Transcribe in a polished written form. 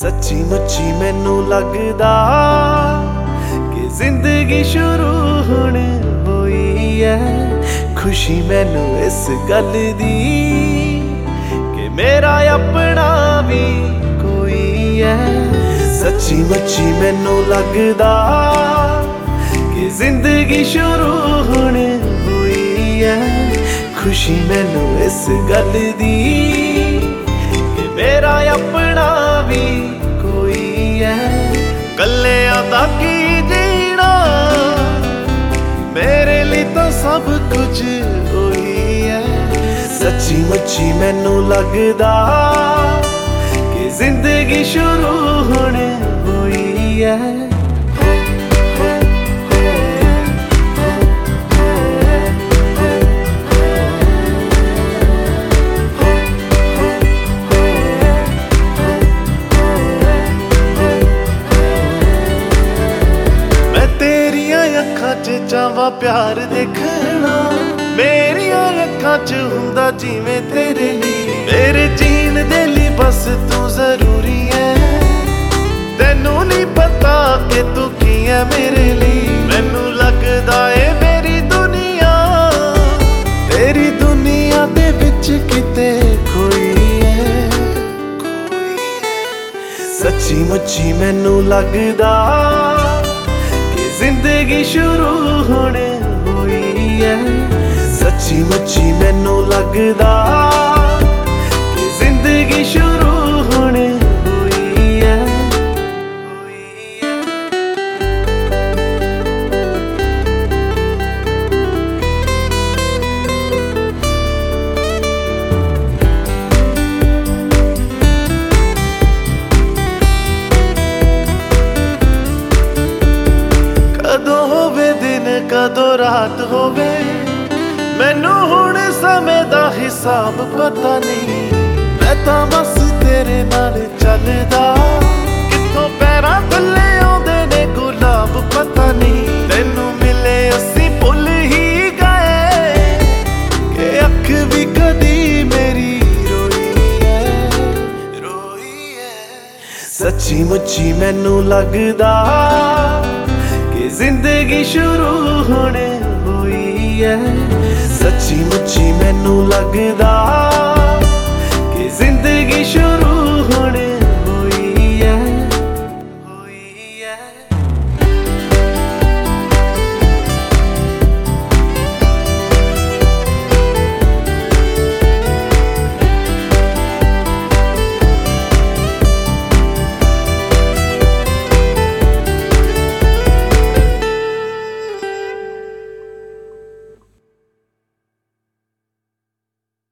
सच्ची मुच्ची मैनू लगदा कि जिंदगी शुरू हुण होई है। खुशी मैनू इस गल दी कि मेरा अपना भी कोई है। सच्ची मुच्ची मैनू लगदा कि जिंदगी शुरू हुण होई है। खुशी मैनू इस गल दी कि मेरा अपना भी कोई है। कल्लियां दा की जीना मेरे लिए तो सब कुछ होई है। सच्ची मुच्ची मैनू लगदा कि जिंदगी शुरू हुण होई है। जावा प्यार देखना मेरिया अखां च हुंदा जिवें तेरे लिए। मेरे जीन दे लई बस तू जरूरी है। तैनू नहीं पता कि तू की है मेरे लिए। मैनू लगदा है मेरी दुनिया तेरी दुनिया दे विच किते कोई है। सच्ची मुच्ची मैनू लगदा जिंदगी शुरू हुण होई है। सच्ची मुच्ची मैनू लगदा कि जिंदगी शुरू हुण होई है। कदों होवे दिन कदों रात होवे मैनू हुण समय दा हिसाब पता नहीं। मैं तां बस तेरे नाल चलदा कित्थों पैरां थल्ले आउंदे ने गुलाब पता नहीं। तैनू मिले असीं भुल ही गए कि अख भी कदी मेरी रोई है। सच्ची मुच्ची मैनू लगदा जिंदगी शुरू हुण होई है। सच्ची मुच्ची मैनू लगदा